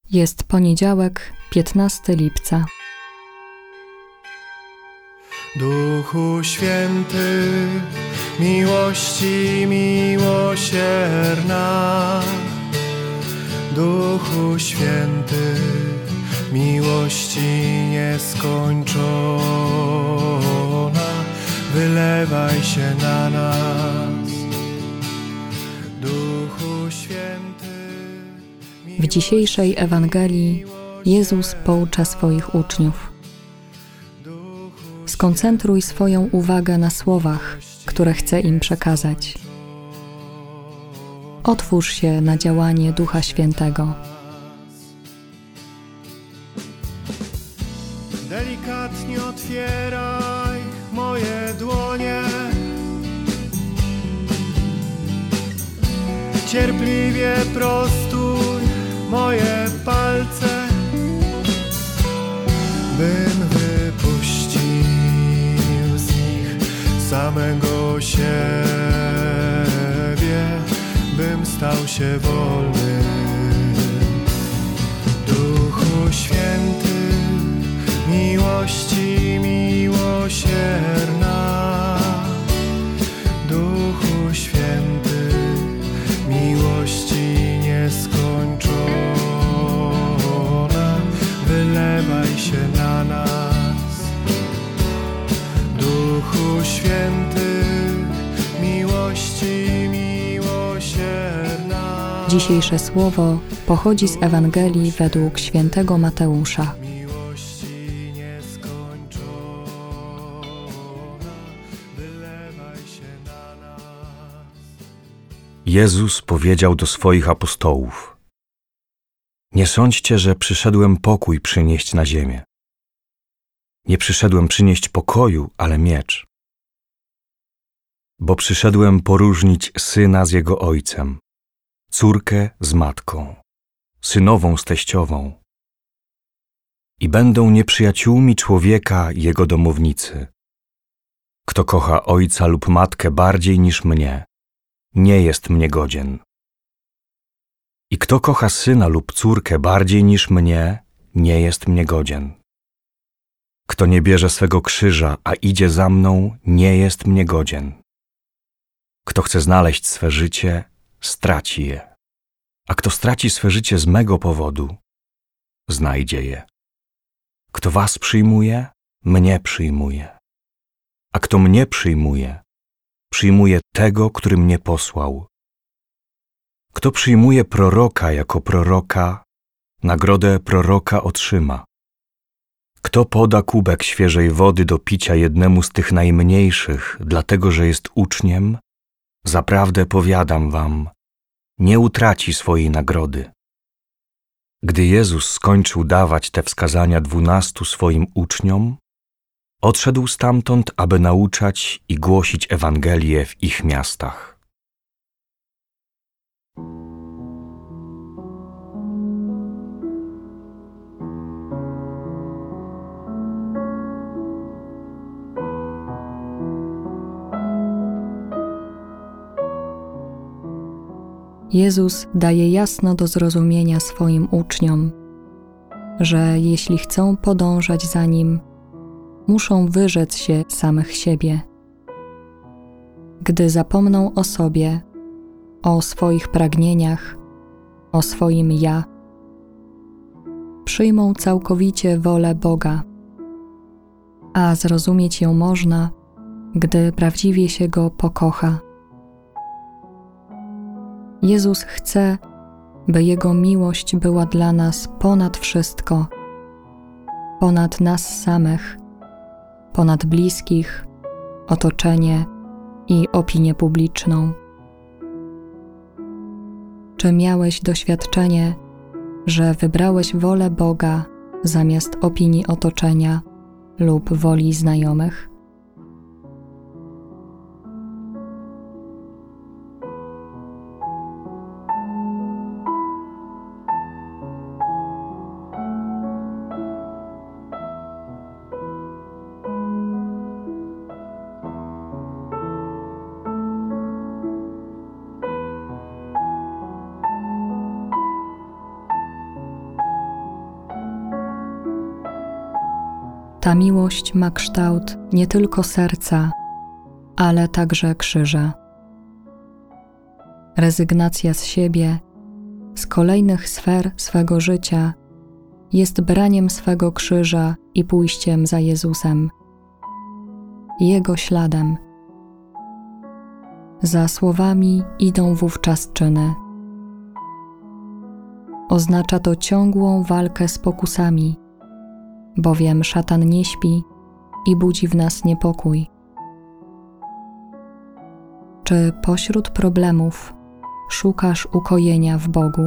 Jest poniedziałek, 15 lipca. Duchu Święty, miłości miłosierna. Duchu Święty, miłości nieskończona, wylewaj się na nas. Duchu Święty. W dzisiejszej Ewangelii Jezus poucza swoich uczniów. Skoncentruj swoją uwagę na słowach, które chce im przekazać. Otwórz się na działanie Ducha Świętego. Delikatnie otwieraj moje dłonie, cierpliwie prostuj moje palce, bym wypuścił z nich samego siebie, bym stał się wolny. Duchu Święty, miłości miłosierna. Duchu Święty, miłości nieskończona, wylewaj się na nas. Duchu Święty, miłości miłosierna. Dzisiejsze słowo pochodzi z Ewangelii według świętego Mateusza. Jezus powiedział do swoich apostołów: Nie sądźcie, że przyszedłem pokój przynieść na ziemię. Nie przyszedłem przynieść pokoju, ale miecz. Bo przyszedłem poróżnić syna z jego ojcem, córkę z matką, synową z teściową. I będą nieprzyjaciółmi człowieka jego domownicy. Kto kocha ojca lub matkę bardziej niż mnie, nie jest mnie godzien. I kto kocha syna lub córkę bardziej niż mnie, nie jest mnie godzien. Kto nie bierze swego krzyża, a idzie za mną, nie jest mnie godzien. Kto chce znaleźć swe życie, straci je. A kto straci swe życie z mego powodu, znajdzie je. Kto was przyjmuje, mnie przyjmuje. A kto mnie przyjmuje, przyjmuje tego, który mnie posłał. Kto przyjmuje proroka jako proroka, nagrodę proroka otrzyma. Kto poda kubek świeżej wody do picia jednemu z tych najmniejszych, dlatego że jest uczniem, zaprawdę powiadam wam, nie utraci swojej nagrody. Gdy Jezus skończył dawać te wskazania 12 swoim uczniom, odszedł stamtąd, aby nauczać i głosić Ewangelię w ich miastach. Jezus daje jasno do zrozumienia swoim uczniom, że jeśli chcą podążać za Nim, muszą wyrzec się samych siebie. Gdy zapomną o sobie, o swoich pragnieniach, o swoim ja, przyjmą całkowicie wolę Boga, a zrozumieć ją można, gdy prawdziwie się Go pokocha. Jezus chce, by Jego miłość była dla nas ponad wszystko, ponad nas samych, ponad bliskich, otoczenie i opinię publiczną. Czy miałeś doświadczenie, że wybrałeś wolę Boga zamiast opinii otoczenia lub woli znajomych? Ta miłość ma kształt nie tylko serca, ale także krzyża. Rezygnacja z siebie, z kolejnych sfer swego życia jest braniem swego krzyża i pójściem za Jezusem, Jego śladem. Za słowami idą wówczas czyny. Oznacza to ciągłą walkę z pokusami, bowiem szatan nie śpi i budzi w nas niepokój. Czy pośród problemów szukasz ukojenia w Bogu?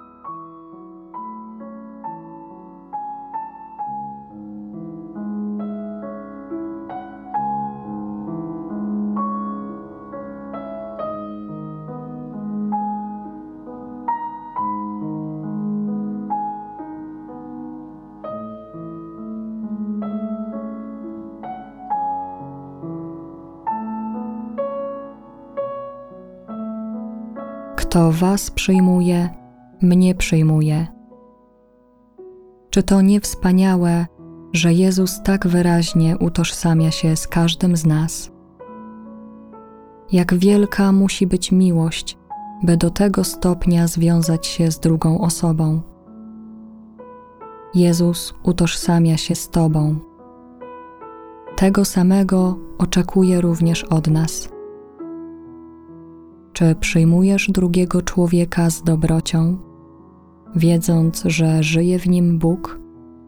Kto was przyjmuje, mnie przyjmuje. Czy to nie wspaniałe, że Jezus tak wyraźnie utożsamia się z każdym z nas? Jak wielka musi być miłość, by do tego stopnia związać się z drugą osobą. Jezus utożsamia się z Tobą. Tego samego oczekuje również od nas. Czy przyjmujesz drugiego człowieka z dobrocią, wiedząc, że żyje w nim Bóg?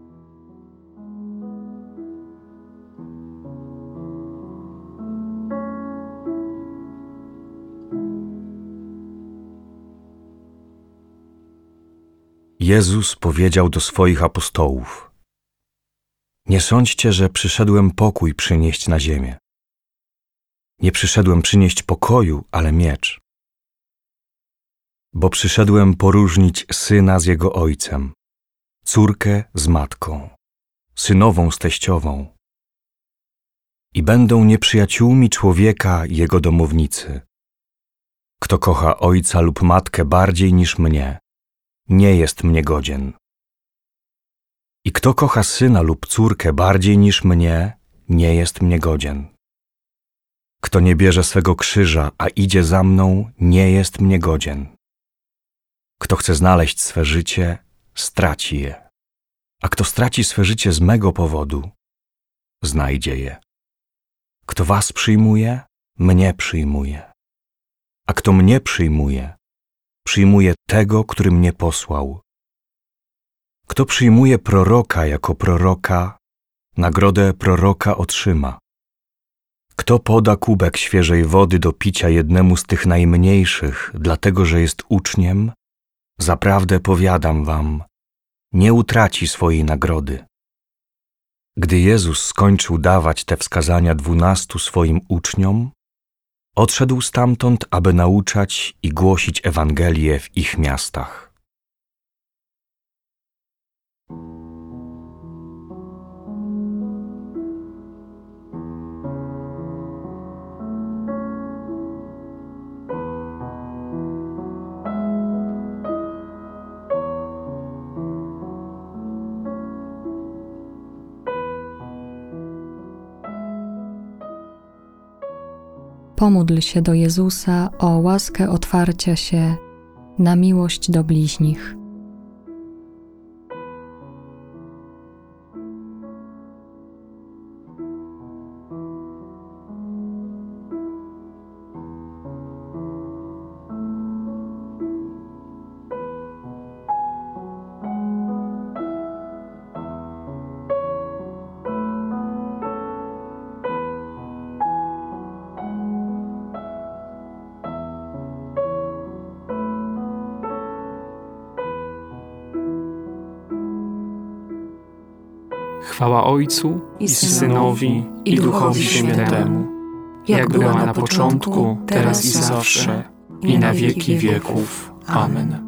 Jezus powiedział do swoich apostołów: Nie sądźcie, że przyszedłem pokój przynieść na ziemię. Nie przyszedłem przynieść pokoju, ale miecz. Bo przyszedłem poróżnić syna z jego ojcem, córkę z matką, synową z teściową. I będą nieprzyjaciółmi człowieka jego domownicy. Kto kocha ojca lub matkę bardziej niż mnie, nie jest mnie godzien. I kto kocha syna lub córkę bardziej niż mnie, nie jest mnie godzien. Kto nie bierze swego krzyża, a idzie za mną, nie jest mnie godzien. Kto chce znaleźć swe życie, straci je. A kto straci swe życie z mego powodu, znajdzie je. Kto was przyjmuje, mnie przyjmuje. A kto mnie przyjmuje, przyjmuje tego, który mnie posłał. Kto przyjmuje proroka jako proroka, nagrodę proroka otrzyma. Kto poda kubek świeżej wody do picia jednemu z tych najmniejszych, dlatego że jest uczniem, zaprawdę powiadam wam, nie utraci swojej nagrody. Gdy Jezus skończył dawać te wskazania 12 swoim uczniom, odszedł stamtąd, aby nauczać i głosić Ewangelię w ich miastach. Pomódl się do Jezusa o łaskę otwarcia się na miłość do bliźnich. Chwała Ojcu i Synowi, i Duchowi Świętemu, jak była na początku, teraz i zawsze, i na wieki wieków. Amen.